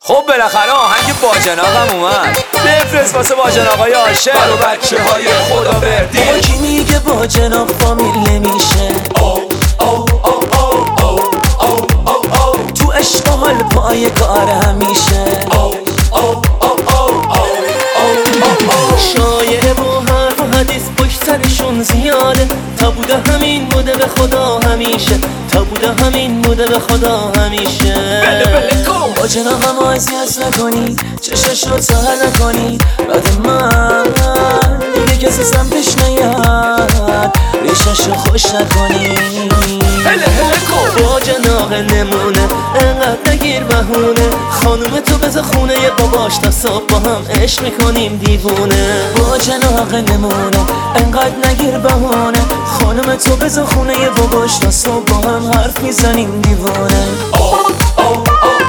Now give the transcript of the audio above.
خب بالاخره آهنگ باجناقم اومد، بفرست واسه باجناقای عاشق برو بچه های خدا بردی. بابا کی میگه باجناق فامیل نمیشه؟ تو عشق و حال پای کار همیشه. شایعه با حرف و حدیث پشت سرشون زیاده، تا بوده همین بوده به خدا همیشه، تا بوده همین بوده به خدا همیشه. بله کن باجناقم اذیت نکنی، چششو سهر نکنی، بعد من دیگه کسی سمتش نیاد، ریششو خوش نکنی. هله کن باجناق نمونه انقدر نگیر بهونه، خانوم تو بذار خونه ی باباش تا صبح با هم عشق میکنیم دیوونه. باجناق نمونه انقدر نگیر بهونه، خانوم تو بذار خونه ی باباش تا صبح با هم حرف میزنیم دیوونه.